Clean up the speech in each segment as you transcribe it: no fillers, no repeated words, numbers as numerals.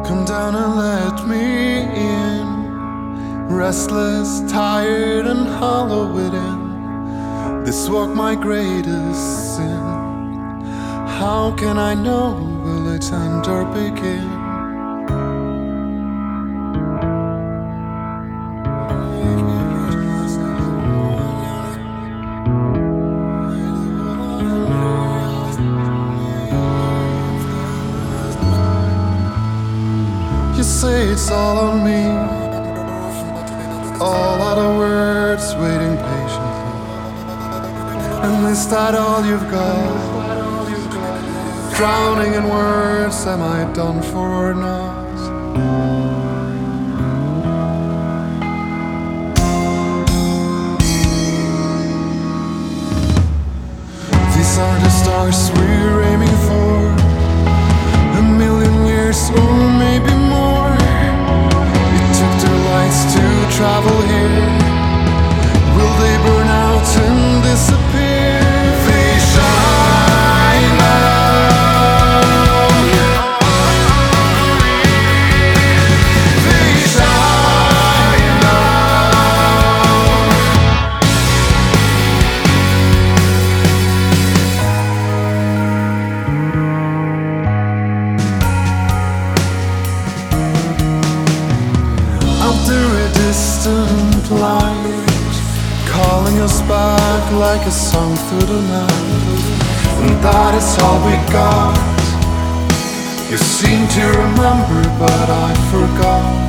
Come down and let me in. Restless, tired, and hollow within. This walk my greatest sin. How can I know will its end or begin? You say it's all on me. All other words waiting patiently. And is that all you've got? Drowning in words, am I done for or not? These are the stars we're aiming for. A million years or maybe more. It took their lights to travel here. Will they burn out and disappear? They shine out. They shine out. Out there a distant light, calling us back like a song through the night. And that is all we got. You seem to remember, but I forgot.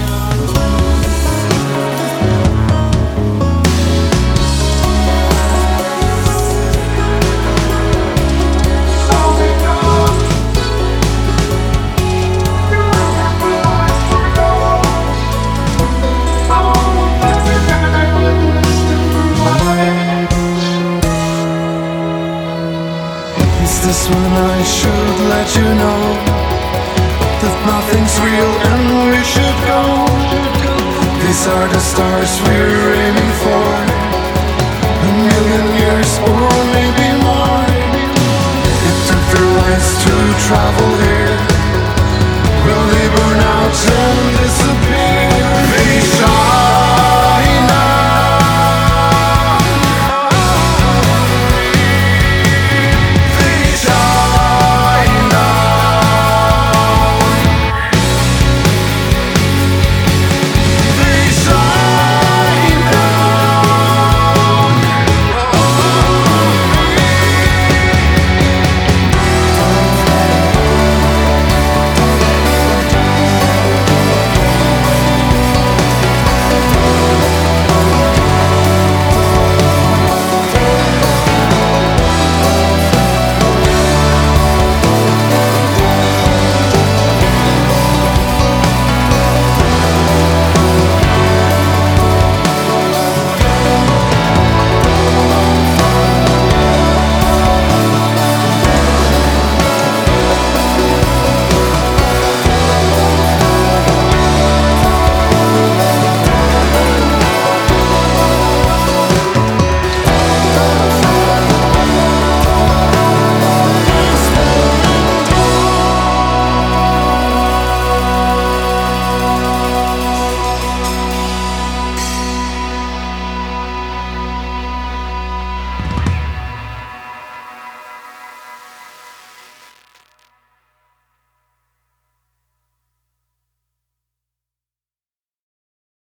Is this when I should let you know that nothing's real and we should go? These are the stars we're aiming for. A million years or maybe more. It took their lives to travel here.